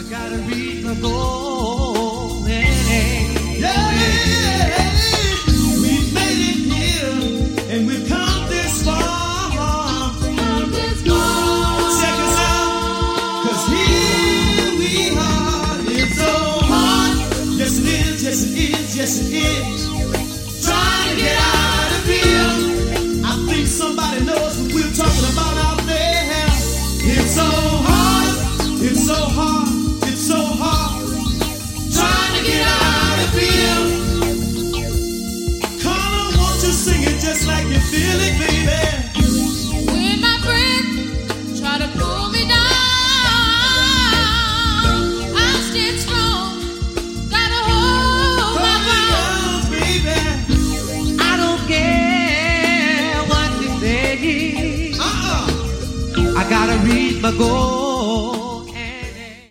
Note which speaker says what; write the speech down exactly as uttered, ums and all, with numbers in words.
Speaker 1: gotta reach my goal. Yeah,
Speaker 2: yeah. We've made it here, and we've come this far.
Speaker 3: Come this far.
Speaker 2: Check us out, 'cause here we are. It's so hard. Yes, it is. Yes, it is. Yes, it is. Trying to get out of here. I think somebody knows what we're talking about out there. It's so hard. It's so hard. It's so hard. Trying to get out of here. Come on, won't you sing it just like you feel it, baby?
Speaker 3: When my friends try to pull me down, I'll stand strong. Gotta hold my ground,
Speaker 2: baby.
Speaker 1: I don't care what you say.
Speaker 2: Uh-uh.
Speaker 1: I gotta reach my goal.